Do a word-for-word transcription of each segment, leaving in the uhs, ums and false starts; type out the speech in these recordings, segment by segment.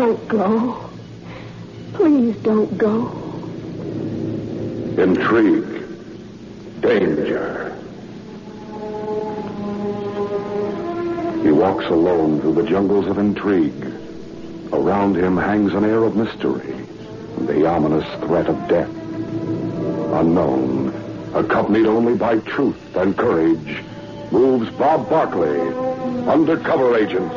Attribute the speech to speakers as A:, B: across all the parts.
A: Don't go. Please don't go.
B: Intrigue. Danger. He walks alone through the jungles of intrigue. Around him hangs an air of mystery and the ominous threat of death. Unknown, accompanied only by truth and courage, moves Bob Barkley, undercover agent.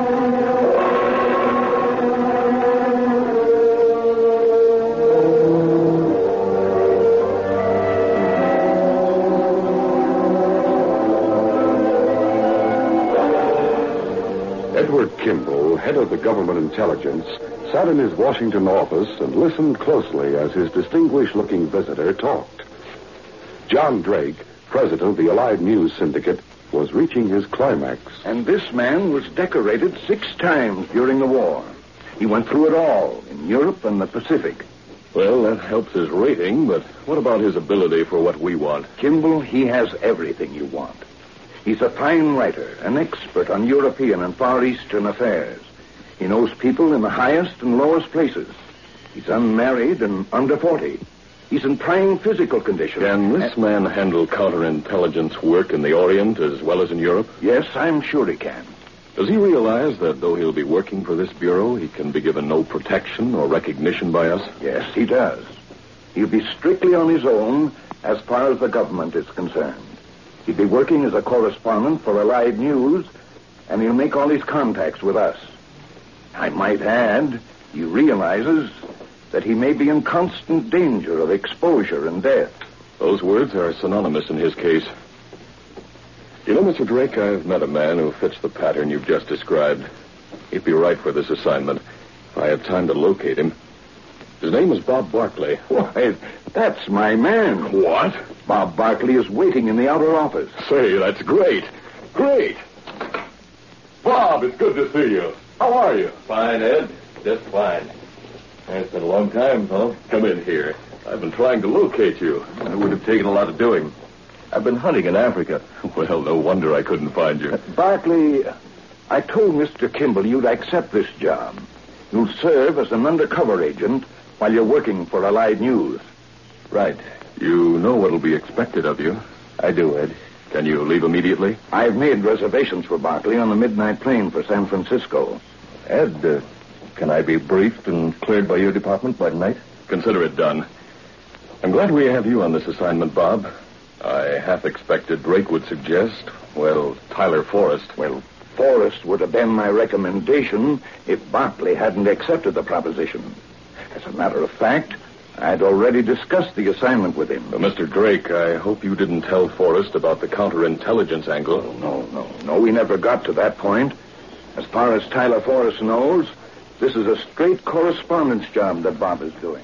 B: Edward Kimball, head of the government intelligence, sat in his Washington office and listened closely as his distinguished-looking visitor talked. John Drake, president of the Allied News Syndicate, was reaching his climax.
C: And this man was decorated six times during the war. He went through it all in Europe and the Pacific.
D: Well, that helps his rating, but what about his ability for what we want?
C: Kimball, he has everything you want. He's a fine writer, an expert on European and Far Eastern affairs. He knows people in the highest and lowest places. He's unmarried and under forty. He's in prime physical condition.
D: Can this and... man handle counterintelligence work in the Orient as well as in Europe?
C: Yes, I'm sure he can.
D: Does he realize that though he'll be working for this bureau, he can be given no protection or recognition by us?
C: Yes, he does. He'll be strictly on his own as far as the government is concerned. He'll be working as a correspondent for Allied News, and he'll make all his contacts with us. I might add, he realizes that he may be in constant danger of exposure and death.
D: Those words are synonymous in his case. You know, Mister Drake, I've met a man who fits the pattern you've just described. He'd be right for this assignment if I had time to locate him. His name is Bob Barkley.
C: Why, that's my man.
D: What?
C: Bob Barkley is waiting in the outer office.
D: Say, that's great. Great. Bob, it's good to see you. How are you?
E: Fine, Ed. Just fine. It's been a long time, fellow.
D: Come in here. I've been trying to locate you.
E: It would have taken a lot of doing. I've been hunting in Africa.
D: Well, no wonder I couldn't find you.
C: Uh, Barkley, I told Mister Kimball you'd accept this job. You'll serve as an undercover agent while you're working for Allied News.
E: Right.
D: You know what'll be expected of you.
E: I do, Ed.
D: Can you leave immediately?
C: I've made reservations for Barkley on the midnight plane for San Francisco.
E: Ed, uh, can I be briefed and cleared by your department by tonight?
D: Consider it done. I'm glad we have you on this assignment, Bob. I half expected Drake would suggest, well, Tyler Forrest.
C: Well, Forrest would have been my recommendation if Barkley hadn't accepted the proposition. As a matter of fact, I'd already discussed the assignment with him.
D: Uh, Mister Drake, I hope you didn't tell Forrest about the counterintelligence angle.
C: Oh, no, no, no. We never got to that point. As far as Tyler Forrest knows, this is a straight correspondence job that Bob is doing.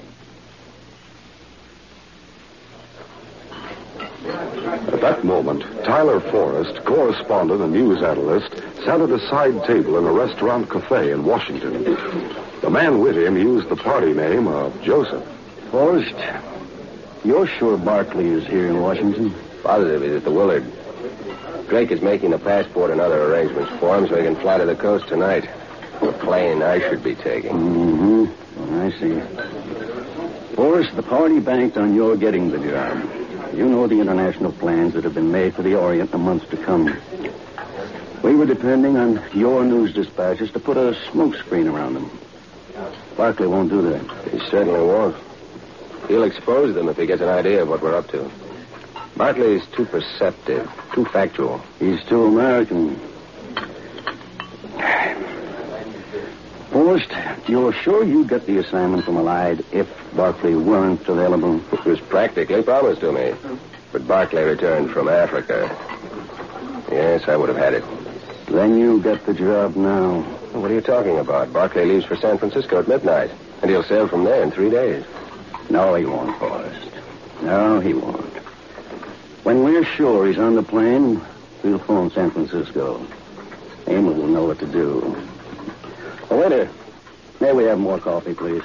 B: At that moment, Tyler Forrest, correspondent and news analyst, sat at a side table in a restaurant cafe in Washington. The man with him used the party name of Joseph.
F: Forrest, you're sure Barkley is here in Washington?
E: Positive he's at the Willard. Drake is making a passport and other arrangements for him so he can fly to the coast tonight. The plane I should be taking.
F: Mm-hmm. I see. Forrest, the party banked on your getting the job. You know the international plans that have been made for the Orient in the months to come. We were depending on your news dispatches to put a smoke screen around them. Barkley won't do that.
E: He certainly won't. He'll expose them if he gets an idea of what we're up to. Barkley's too perceptive, too factual.
F: He's too American. Forrest, you're sure you'd get the assignment from Allied if Barkley weren't available?
E: It was practically promised to me. But Barkley returned from Africa. Yes, I would have had it.
F: Then you get the job now.
E: What are you talking about? Barkley leaves for San Francisco at midnight, and he'll sail from there in three days.
F: No, he won't, Forrest. No, he won't. When we're sure he's on the plane, we'll phone San Francisco. Emil will know what to do. Oh, waiter, may we have more coffee, please?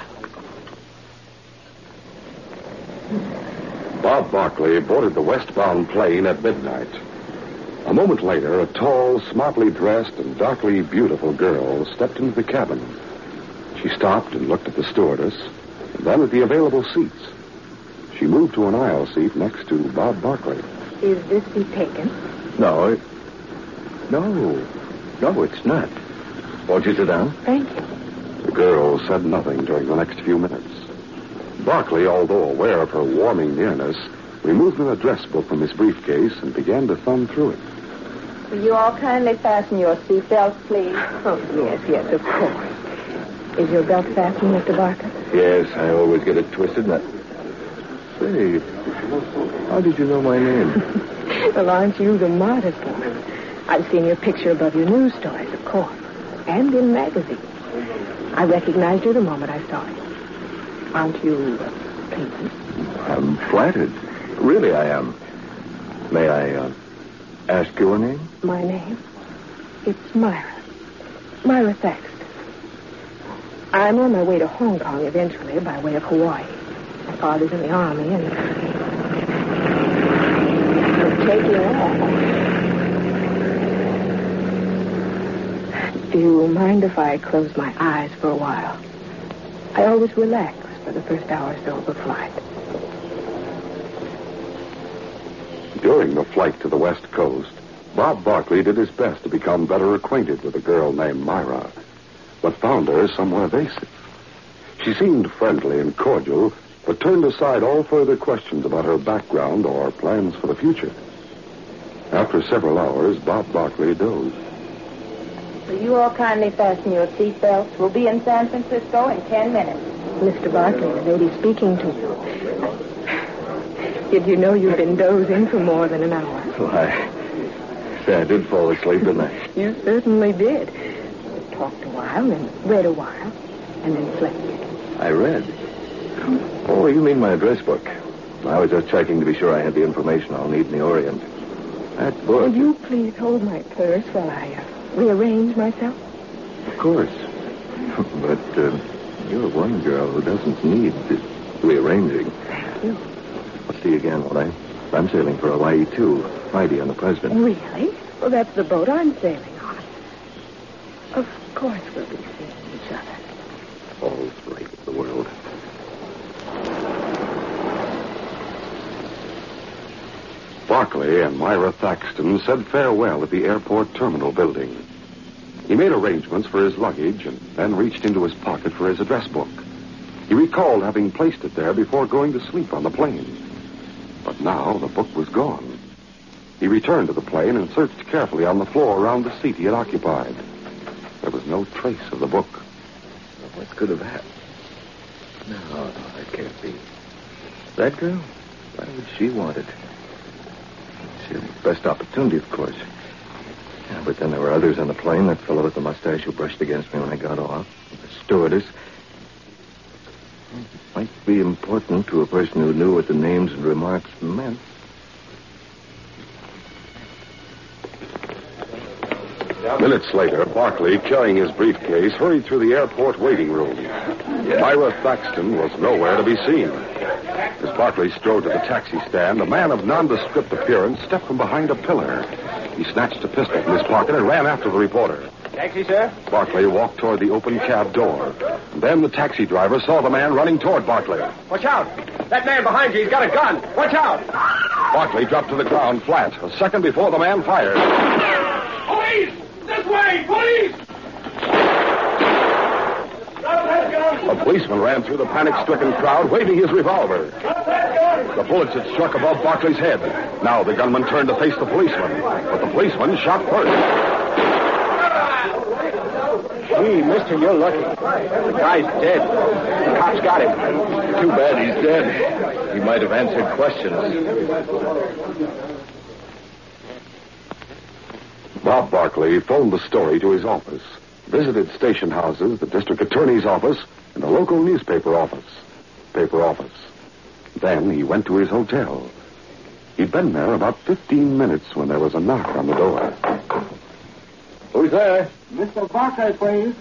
B: Bob Barkley boarded the westbound plane at midnight. A moment later, a tall, smartly dressed and darkly beautiful girl stepped into the cabin. She stopped and looked at the stewardess, and then at the available seats. She moved to an aisle seat next to Bob Barkley.
A: Is this seat taken?
C: No, it... No. No, it's not. Won't you sit down?
A: Thank you.
B: The girl said nothing during the next few minutes. Barkley, although aware of her warming nearness, removed an address book from his briefcase and began to thumb through it.
A: Will you all kindly fasten your seatbelts, please? Oh, yes, yes, of course. Is your belt fastened, Mister Barker?
C: Yes, I always get it twisted. Now... Say, how did you know my name?
A: Well, aren't you the modest one? I've seen your picture above your news stories, of course, and in magazines. I recognized you the moment I saw you. Aren't you uh, pleased?
C: I'm flattered. Really, I am. May I uh, ask your name?
A: My name? It's Myra. Myra Thaxton. I'm on my way to Hong Kong eventually by way of Hawaii. My father's in the Army and I'm taking off. Do you mind if I close my eyes for a while? I always relax for the first hour or so of a flight.
B: During the flight to the West Coast, Bob Barkley did his best to become better acquainted with a girl named Myra, but found her somewhat evasive. She seemed friendly and cordial, but turned aside all further questions about her background or plans for the future. After several hours, Bob Barkley dozed.
G: Will you all kindly fasten your seatbelts? We'll be in San Francisco in ten minutes.
A: Mister Barkley, the lady speaking to you. Did you know you've been dozing for more than an hour?
C: Why, say I did fall asleep, didn't I?
A: You certainly did. Talked a while and read a while and then slept.
C: I read? Oh, you mean my address book. I was just checking to be sure I had the information I'll need in the Orient. That book...
A: Would you please hold my purse while I uh, rearrange myself?
C: Of course. But uh, you're one girl who doesn't need rearranging.
A: Thank you.
C: I'll see you again, won't I? I'm sailing for Hawaii, too. Friday on the President.
A: Really? Well, that's the boat I'm sailing on. Of course we'll be seeing each other.
C: All's right with the world.
B: Barkley and Myra Thaxton said farewell at the airport terminal building. He made arrangements for his luggage and then reached into his pocket for his address book. He recalled having placed it there before going to sleep on the plane. But now the book was gone. He returned to the plane and searched carefully on the floor around the seat he had occupied. There was no trace of the book.
C: Well, what could have happened? No, no, that can't be. That girl? Why would she want it? It's your best opportunity, of course. Yeah, but then there were others on the plane. That fellow with the mustache who brushed against me when I got off. The stewardess. It might be important to a person who knew what the names and remarks meant.
B: Minutes later, Barkley, carrying his briefcase, hurried through the airport waiting room. Myra Thaxton was nowhere to be seen. As Barkley strode to the taxi stand, a man of nondescript appearance stepped from behind a pillar. He snatched a pistol from his pocket and ran after the reporter.
H: Taxi, sir?
B: Barkley walked toward the open cab door. And then the taxi driver saw the man running toward Barkley.
H: Watch out! That man behind you, he's got a gun! Watch out!
B: Barkley dropped to the ground flat, a second before the man fired.
H: Police! This way! Police!
B: A policeman ran through the panic-stricken crowd, waving his revolver. The bullets had struck above Barkley's head. Now the gunman turned to face the policeman, but the policeman shot first.
H: Gee, mister, you're lucky. The guy's dead. The cops got him.
C: Too bad he's dead. He might have answered questions.
B: Bob Barkley phoned the story to his office, visited station houses, the district attorney's office, and the local newspaper office. Paper office. Then he went to his hotel. He'd been there about fifteen minutes when there was a knock on the door.
C: Who's there?
H: Mister Barkley, please.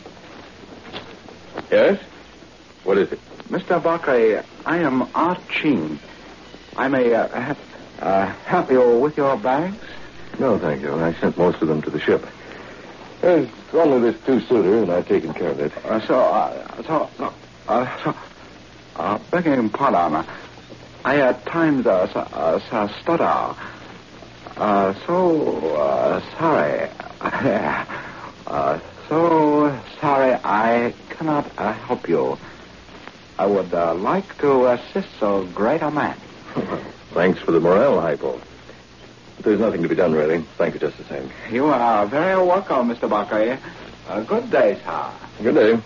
C: Yes? What is it?
H: Mister Barkley, I am Art Ching. I may uh, ha- uh, help you with your bags.
C: No, thank you. I sent most of them to the ship.
D: There's only this two-suiter, and I've taken care of it.
C: Uh, so, uh, so, no, uh, so, uh, begging pardon, I at times, uh, so, uh, so stutter. Uh, so, uh, sorry. uh, so sorry I cannot uh, help you. I would uh, like to assist so great a man.
D: Thanks for the morale, Hypo. There's nothing to be done, really. Thank you just the same.
C: You are very welcome, Mister Buckley. Uh, good day, sir.
D: Good day.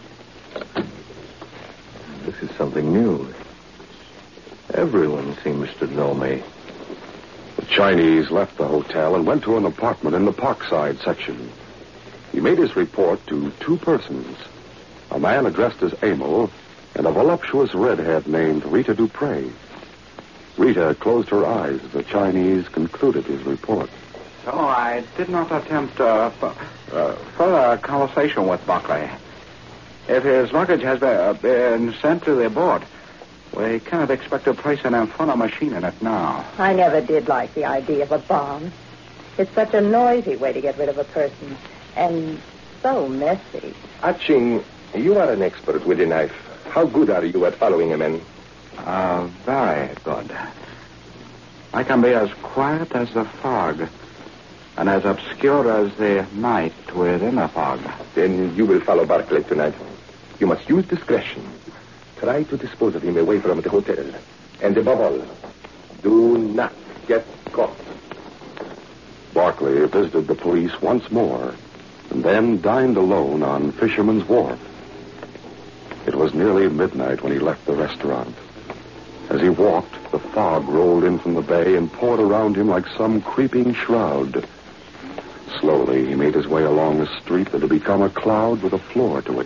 D: This is something new. Everyone seems to know me.
B: The Chinese left the hotel and went to an apartment in the Parkside section. He made his report to two persons, a man addressed as Emil and a voluptuous redhead named Rita Dupre. Rita closed her eyes as the Chinese concluded his report.
C: So I did not attempt uh, f- uh, further conversation with Buckley. If his luggage has been, uh, been sent to the board, we cannot expect to place an infernal machine in it now.
G: I never did like the idea of a bomb. It's such a noisy way to get rid of a person. And so messy.
E: Ah Ching, you are an expert with a knife. How good are you at following a man?
C: Uh, very good. I can be as quiet as the fog, and as obscure as the night within the fog.
E: Then you will follow Barclay tonight. You must use discretion. Try to dispose of him away from the hotel. And above all, do not get caught.
B: Barclay visited the police once more, and then dined alone on Fisherman's Wharf. It was nearly midnight when he left the restaurant. As he walked, the fog rolled in from the bay and poured around him like some creeping shroud. Slowly, he made his way along a street that had become a cloud with a floor to it.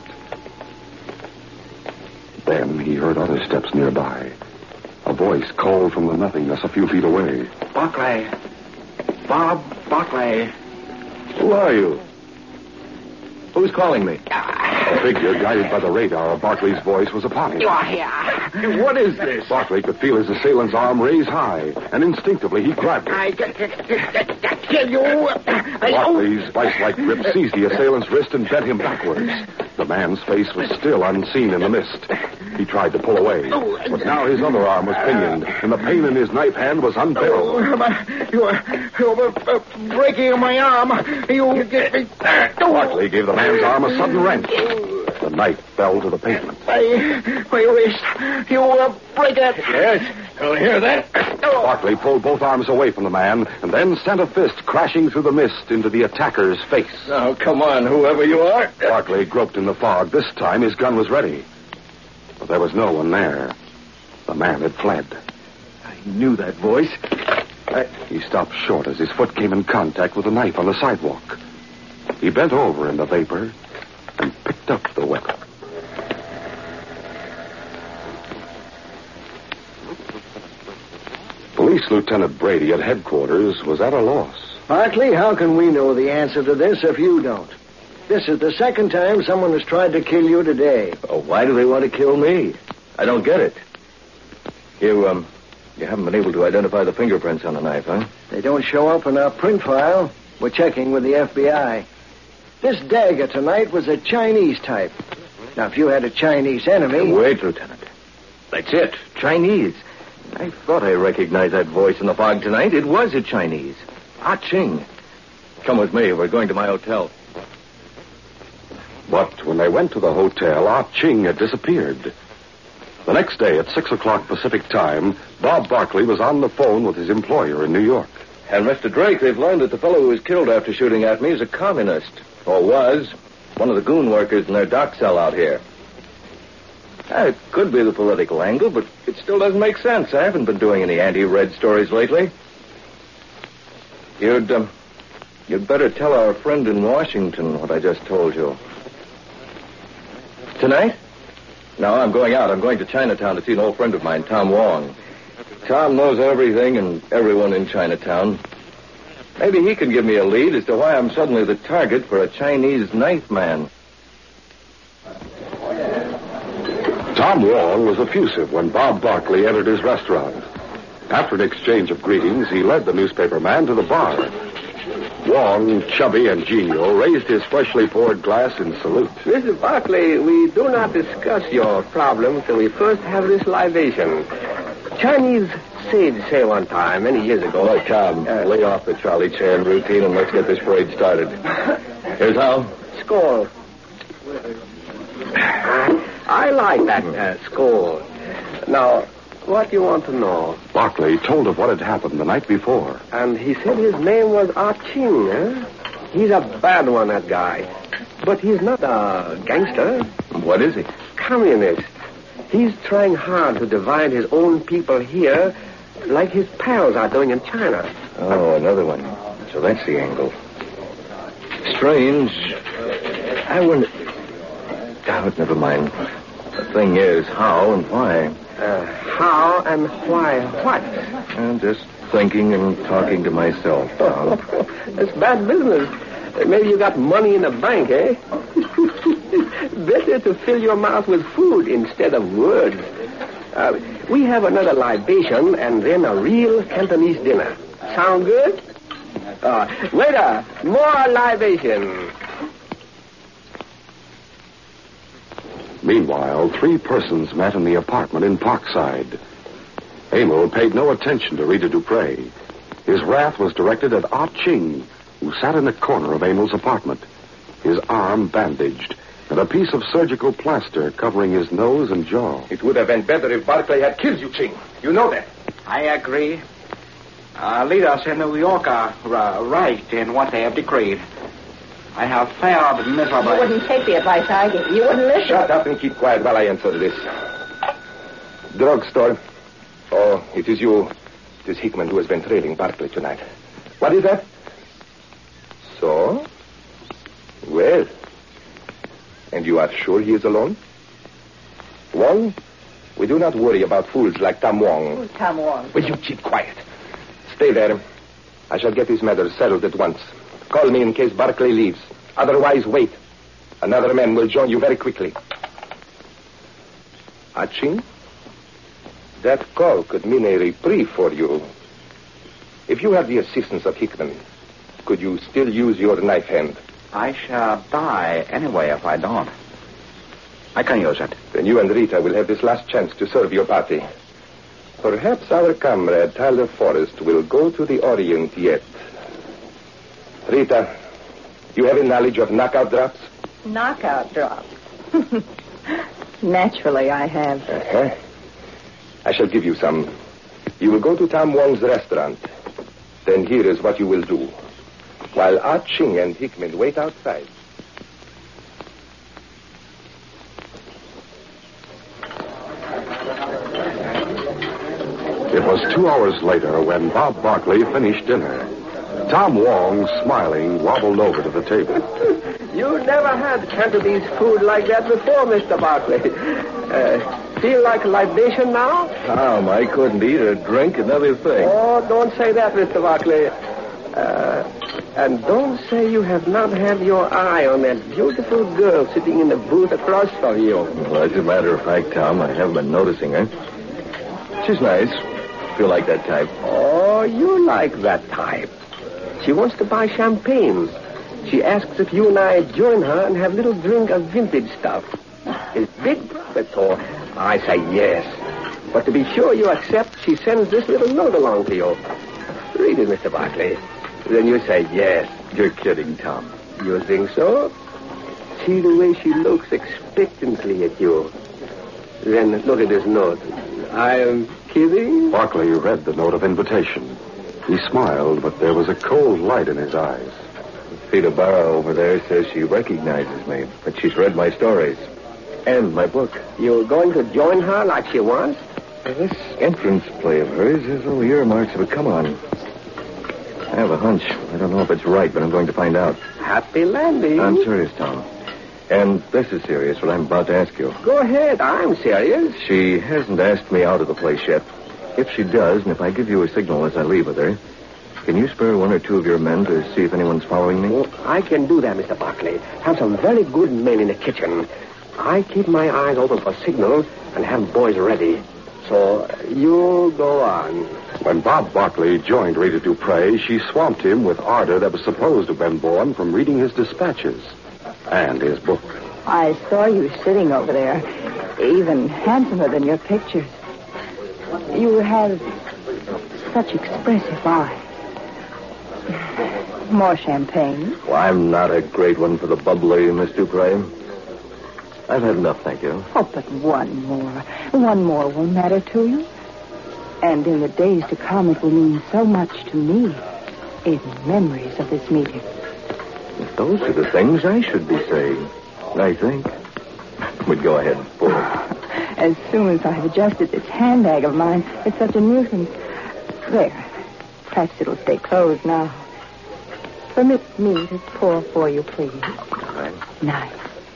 B: Then he heard other steps nearby. A voice called from the nothingness a few feet away.
C: Buckley. Bob Buckley.
D: Who are you? Who's calling me?
B: A figure guided by the radar of Barclay's voice was upon him.
C: You are here.
D: What is this?
B: Barclay could feel his assailant's arm raise high, and instinctively he grabbed it.
C: I kill you.
B: Barclay's vice-like grip seized the assailant's wrist and bent him backwards. The man's face was still unseen in the mist. He tried to pull away, but now his other arm was pinioned, and the pain in his knife hand was unbearable.
C: You are, you are breaking my arm. You get me.
B: Barclay gave the man's arm a sudden wrench. The knife fell to the pavement.
C: My, my wrist. You will break it.
D: Yes, I'll hear that.
B: Barclay pulled both arms away from the man and then sent a fist crashing through the mist into the attacker's face.
D: Now, come on, whoever you are.
B: Barclay groped in the fog. This time his gun was ready. But there was no one there. The man had fled.
D: I knew that voice.
B: I... He stopped short as his foot came in contact with a knife on the sidewalk. He bent over in the vapor and picked up the weapon. Police Lieutenant Brady at headquarters was at a loss.
I: Barclay, how can we know the answer to this if you don't? This is the second time someone has tried to kill you today.
D: Oh, why do they want to kill me? I don't get it. You, um, you haven't been able to identify the fingerprints on the knife, huh?
I: They don't show up in our print file. We're checking with the F B I. This dagger tonight was a Chinese type. Now, if you had a Chinese enemy...
D: Wait, Lieutenant. That's it. Chinese. I thought I recognized that voice in the fog tonight. It was a Chinese. Ah Ching. Come with me. We're going to my hotel.
B: But when they went to the hotel, Ah Ching had disappeared. The next day at six o'clock Pacific time, Bob Barclay was on the phone with his employer in New York.
D: And Mister Drake, they've learned that the fellow who was killed after shooting at me is a communist. Or was. One of the goon workers in their dock cell out here. Uh, it could be the political angle, but it still doesn't make sense. I haven't been doing any anti-red stories lately. You'd, um, you'd better tell our friend in Washington what I just told you. Tonight? No, I'm going out. I'm going to Chinatown to see an old friend of mine, Tom Wong. Tom knows everything and everyone in Chinatown. Maybe he can give me a lead as to why I'm suddenly the target for a Chinese knife man.
B: Tom Wong was effusive when Bob Barclay entered his restaurant. After an exchange of greetings, he led the newspaper man to the bar. Wong, chubby and genial, raised his freshly poured glass in salute.
H: Mister Barclay, we do not discuss your problem till we first have this libation. Chinese sage say one time, many years ago...
D: Look, Tom, uh, lay off the Charlie Chan routine and let's get this parade started. Here's how.
H: Skull. I like that uh, skull. Now, what do you want to know?
B: Barclay told of what had happened the night before.
H: And he said his name was Ah Ching, eh? He's a bad one, that guy. But he's not a gangster.
D: What is he?
H: Communist. He's trying hard to divide his own people here like his pals are doing in China.
D: Oh, another one. So that's the angle. Strange. I wonder... Oh, never mind. The thing is, how and why?
H: Uh, how and why what?
D: I'm just thinking and talking to myself, Tom.
H: That's bad business. Maybe you got money in the bank, eh? Better to fill your mouth with food instead of words. Uh, we have another libation and then a real Cantonese dinner. Sound good? Uh, waiter, more libation.
B: Meanwhile, three persons met in the apartment in Parkside. Emil paid no attention to Rita Dupre. His wrath was directed at Ah Ching, who sat in the corner of Emil's apartment, his arm bandaged, and a piece of surgical plaster covering his nose and jaw.
E: It would have been better if Barclay had killed you, Ching. You know that.
J: I agree. Our leaders in New York are uh, right in what they have decreed. I have failed miserably.
G: You wouldn't take the advice I gave. You wouldn't listen.
E: Shut up and keep quiet while I answer this. Drugstore. Oh, it is you. It is Hickman who has been trailing Barclay tonight. What is that? So? Well. And you are sure he is alone? Wong? We do not worry about fools like Tam Wong.
G: Who's Tam Wong?
E: Will you keep quiet? Stay there. I shall get this matter settled at once. Call me in case Barclay leaves. Otherwise, wait. Another man will join you very quickly. Ah Ching? That call could mean a reprieve for you. If you have the assistance of Hickman, could you still use your knife hand?
J: I shall die anyway if I don't. I can use it.
E: Then you and Rita will have this last chance to serve your party. Perhaps our comrade Tyler Forrest will go to the Orient yet. Rita, you have a knowledge of knockout drops?
G: Knockout drops. Naturally, I have.
E: Uh-huh. I shall give you some. You will go to Tam Wong's restaurant. Then here is what you will do. While Ah Ching and Hickman wait outside.
B: It was two hours later when Bob Barclay finished dinner. Tom Wong, smiling, wobbled over to the table.
H: You never had Cantonese food like that before, Mister Barclay. Uh, feel like a libation now?
D: Tom, I couldn't eat or drink another thing.
H: Oh, don't say that, Mister Barclay. Uh, and don't say you have not had your eye on that beautiful girl sitting in the booth across from you.
D: Well, as a matter of fact, Tom, I haven't been noticing her. She's nice. Feel like that type.
H: Oh, you like that type. She wants to buy champagne. She asks if you and I join her and have a little drink of vintage stuff. It's big profit, so I say yes. But to be sure you accept, she sends this little note along to you. Read it, Mister Barclay. Then you say yes.
D: You're kidding, Tom.
H: You think so? See the way she looks expectantly at you. Then look at this note. I am kidding?
B: Barclay read the note of invitation. He smiled, but there was a cold light in his eyes.
D: Theda Barra over there says she recognizes me, but she's read my stories and my book.
H: You're going to join her like she wants?
D: This entrance play of hers has all the earmarks of a come-on. I have a hunch. I don't know if it's right, but I'm going to find out.
H: Happy landing.
D: I'm serious, Tom. And this is serious, what I'm about to ask you.
H: Go ahead. I'm serious.
D: She hasn't asked me out of the place yet. If she does, and if I give you a signal as I leave with her, can you spare one or two of your men to see if anyone's following me?
H: Oh, I can do that, Mister Barclay. Have some very good men in the kitchen. I keep my eyes open for signals and have boys ready. So you go on.
B: When Bob Barkley joined Rita Dupre, she swamped him with ardor that was supposed to have been born from reading his dispatches and his book.
G: I saw you sitting over there, even handsomer than your pictures. You have such expressive eyes. More champagne?
E: Well, I'm not a great one for the bubbly, Miss Dupre. I've had enough, thank you.
G: Oh, but one more. One more will matter to you. And in the days to come, it will mean so much to me in memories of this meeting.
E: If those are the things I should be saying, I think. But go ahead, pour it.
G: As soon as I've adjusted this handbag of mine, it's such a nuisance. There. Perhaps it'll stay closed now. Permit me to pour for you, please.
E: All right.
G: Nice.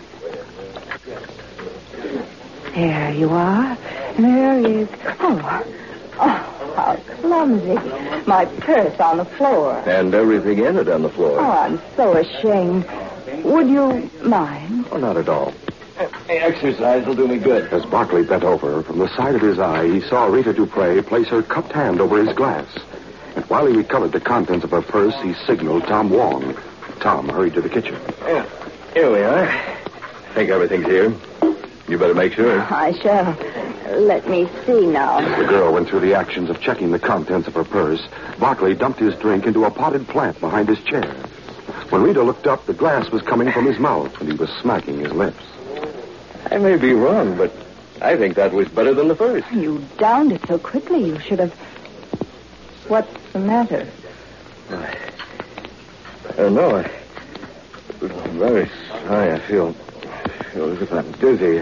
G: There you are. There is... Oh, oh, how clumsy. My purse on the floor.
E: And everything in it on the floor.
G: Oh, I'm so ashamed. Would you mind?
E: Oh, not at all. Exercise will do me good.
B: As Barkley bent over, from the side of his eye, he saw Rita Dupre place her cupped hand over his glass. And while he recovered the contents of her purse, he signaled Tom Wong. Tom hurried to the kitchen.
E: Yeah, here we are. I think everything's here. You better make sure.
G: I shall. Let me see now.
B: As the girl went through the actions of checking the contents of her purse, Barkley dumped his drink into a potted plant behind his chair. When Rita looked up, the glass was coming from his mouth, and he was smacking his lips.
E: I may be wrong, but I think that was better than the first.
G: You downed it so quickly. You should have... What's the matter?
E: I don't know. I, I'm very sorry. I feel, I feel as if I'm dizzy.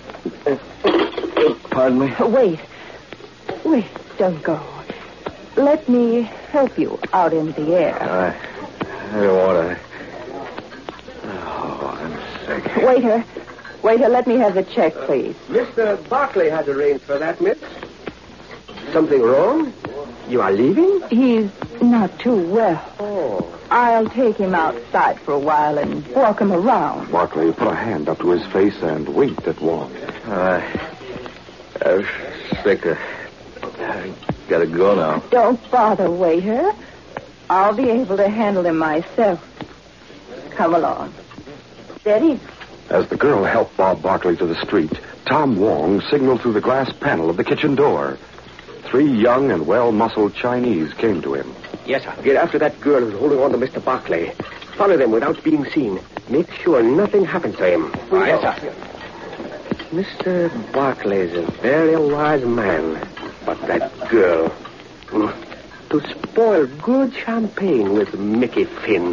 E: Pardon me?
G: Wait. Wait, don't go. Let me help you out in the air.
E: I, I don't want to. Oh, I'm sick.
G: Waiter. Waiter, let me have the check, please.
H: Mister Barkley has arranged for that, miss. Something wrong? You are leaving?
G: He's not too well.
H: Oh.
G: I'll take him outside for a while and walk him around.
B: Barkley put a hand up to his face and winked at Wong.
E: Uh, I'm sick. Uh, I gotta go now.
G: Don't bother, waiter. I'll be able to handle him myself. Come along. Steady.
B: As the girl helped Bob Barkley to the street, Tom Wong signaled through the glass panel of the kitchen door. Three young and well-muscled Chinese came to him.
H: Yes, sir. Get after that girl who's holding on to Mister Barkley. Follow them without being seen. Make sure nothing happens to him.
J: Oh, yes, sir.
H: Mister Barkley's a very wise man. But that girl... To spoil good champagne with Mickey Finn.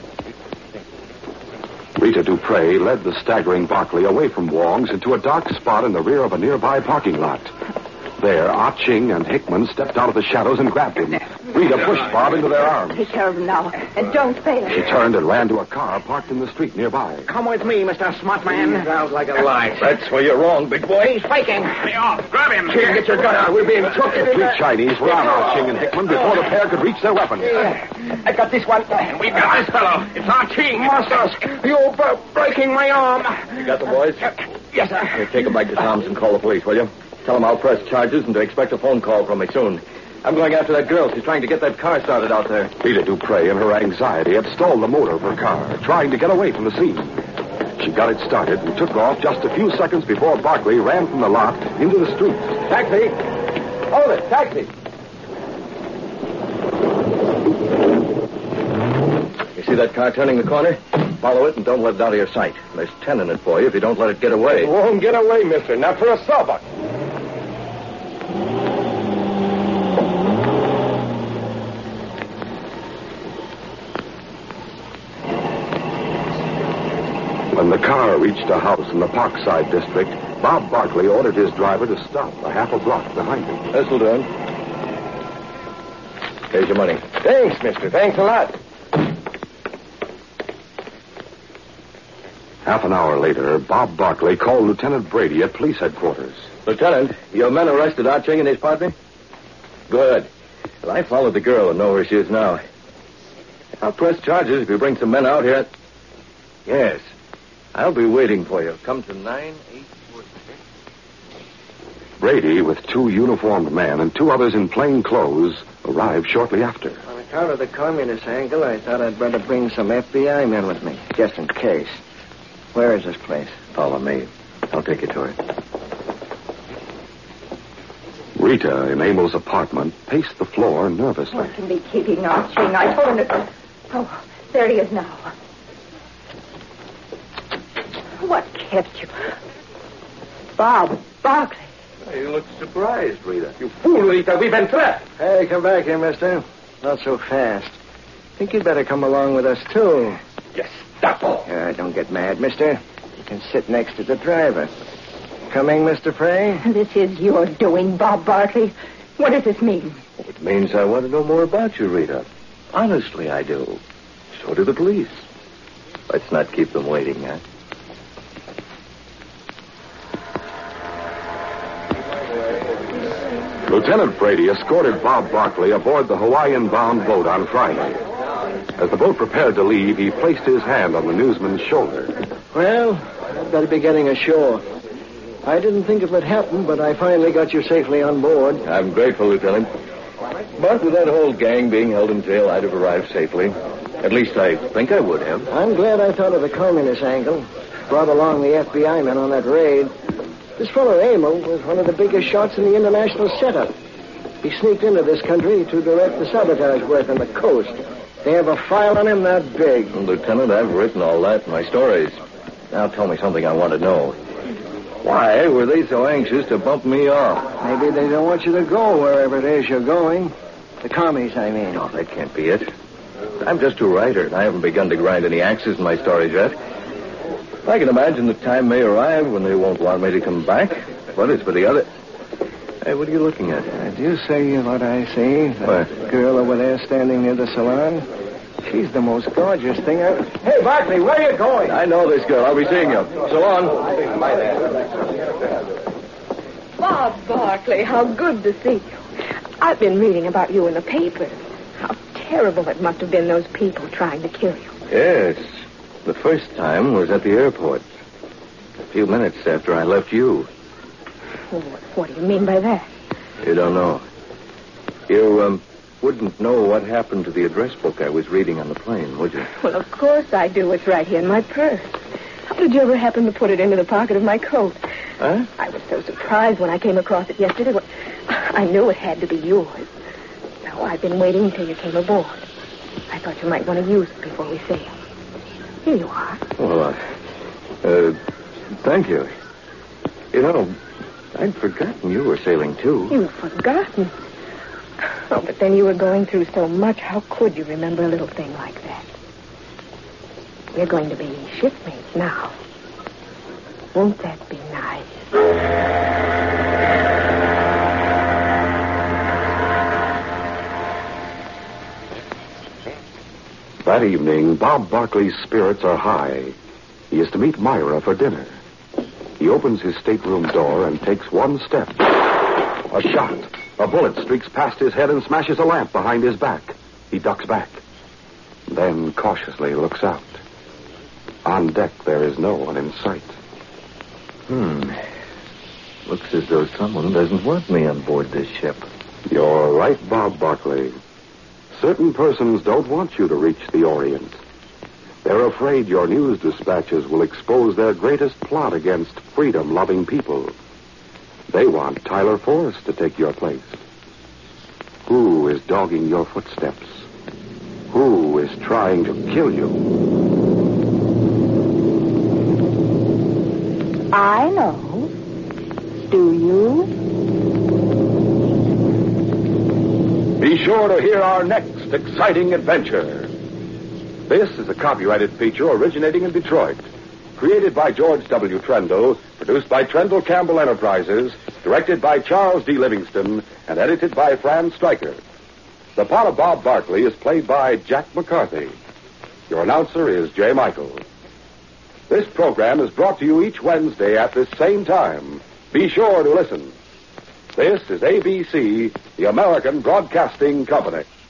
B: Rita Dupre led the staggering Barkley away from Wong's into a dark spot in the rear of a nearby parking lot. There, Ah Ching and Hickman stepped out of the shadows and grabbed him. Rita pushed Bob into their arms.
G: Take care of him now, and don't fail.
B: She turned and ran to a car parked in the street nearby.
J: Come with me, Mister Smartman.
H: Sounds like a lie.
E: That's where you're wrong, big boy.
J: He's faking. Lay off. Grab him.
H: Here, get your gun out. We're being took.
B: The three Chinese were on Ah Ching and Hickman before the pair could reach their weapons.
H: I got this one.
J: And we've got this fellow. It's our Ching.
H: Masters, you're b- breaking my arm.
E: You got the boys?
H: Yes, sir.
E: Here, take them back to Tom's and call the police, will you? Tell them I'll press charges and to expect a phone call from me soon. I'm going after that girl. She's trying to get that car started out there.
B: Rita Dupre, in her anxiety, had stalled the motor of her car, trying to get away from the scene. She got it started and took off just a few seconds before Barkley ran from the lot into the street.
E: Taxi! Hold it, taxi! You see that car turning the corner? Follow it and don't let it out of your sight. There's ten in it for you if you don't let it get away.
H: It won't get away, mister. Not for a sawbuck.
B: When the car reached a house in the Parkside district, Bob Barkley ordered his driver to stop a half a block behind him.
E: This'll do it. Here's your money.
H: Thanks, mister. Thanks a lot.
B: Half an hour later, Bob Barkley called Lieutenant Brady at police headquarters.
E: Lieutenant, your men arrested Ah Ching and his partner? Good. Well, I followed the girl and know where she is now. I'll press charges if you bring some men out here. Yes. I'll be waiting for you. Come to nine eight four six.
B: Brady, with two uniformed men and two others in plain clothes, arrived shortly after.
I: On account of the communist angle, I thought I'd better bring some F B I men with me, just in case. Where is this place?
F: Follow me. I'll take you to it.
B: Rita, in Emil's apartment, paced the floor nervously.
G: What can be keeping Archie? I told him to... Oh, there he is now. What kept you? Bob Barkley.
E: You look surprised, Rita. You fool, Rita. We've been trapped.
I: Hey, come back here, mister. Not so fast. Think you'd better come along with us, too.
E: Gestapo.
I: Uh, don't get mad, mister. You can sit next to the driver. Coming, Mister Frey?
G: This is your doing, Bob Barkley. What does this mean?
F: It means I want to know more about you, Rita. Honestly, I do. So do the police. Let's not keep them waiting, huh?
B: Lieutenant Brady escorted Bob Barkley aboard the Hawaiian-bound boat on Friday. As the boat prepared to leave, he placed his hand on the newsman's shoulder.
I: Well, I'd better be getting ashore. I didn't think it would happen, but I finally got you safely on board.
F: I'm grateful, Lieutenant. But with that whole gang being held in jail, I'd have arrived safely. At least I think I would have.
I: I'm glad I thought of the communist angle. Brought along the F B I men on that raid. This fellow Emil was one of the biggest shots in the international setup. He sneaked into this country to direct the sabotage work on the coast. They have a file on him that big.
F: Well, Lieutenant, I've written all that in my stories. Now tell me something I want to know. Why were they so anxious to bump me off?
I: Maybe they don't want you to go wherever it is you're going. The commies, I mean.
F: No, that can't be it. I'm just a writer, and I haven't begun to grind any axes in my stories yet. I can imagine the time may arrive when they won't want me to come back. But it's for the other... Hey, what are you looking at?
I: Uh, do you see what I see? The
F: What?
I: girl over there standing near the salon? She's the most gorgeous thing I... Hey, Barkley, where are you going?
F: I know this girl. I'll be seeing you. So long.
A: Bob Barkley, how good to see you. I've been reading about you in the papers. How terrible it must have been, those people trying to kill you.
F: Yes. The first time was at the airport. A few minutes after I left you.
A: Well, what do you mean by that?
F: You don't know. You, um, wouldn't know what happened to the address book I was reading on the plane, would you?
A: Well, of course I do. It's right here in my purse. How did you ever happen to put it into the pocket of my coat?
F: Huh?
A: I was so surprised when I came across it yesterday. Well, I knew it had to be yours. So I've been waiting until you came aboard. I thought you might want to use it before we sail. Here you are.
F: Well, uh, uh, thank you. You know, I'd forgotten you were sailing, too.
A: You've forgotten. Oh, but then you were going through so much. How could you remember a little thing like that? We're going to be shipmates now. Won't that be nice?
B: That evening, Bob Barkley's spirits are high. He is to meet Myra for dinner. He opens his stateroom door and takes one step. A shot. A bullet streaks past his head and smashes a lamp behind his back. He ducks back. Then cautiously looks out. On deck, there is no one in sight.
F: Hmm. Looks as though someone doesn't want me on board this ship.
B: You're right, Bob Barkley. Certain persons don't want you to reach the Orient. They're afraid your news dispatches will expose their greatest plot against freedom-loving people. They want Tyler Forrest to take your place. Who is dogging your footsteps? Who is trying to kill you?
G: I know. Do you?
B: Be sure to hear our next exciting adventure. This is a copyrighted feature originating in Detroit. Created by George W. Trendle, produced by Trendle Campbell Enterprises, directed by Charles D. Livingston, and edited by Fran Stryker. The part of Bob Barkley is played by Jack McCarthy. Your announcer is Jay Michael. This program is brought to you each Wednesday at this same time. Be sure to listen. This is A B C, the American Broadcasting Company.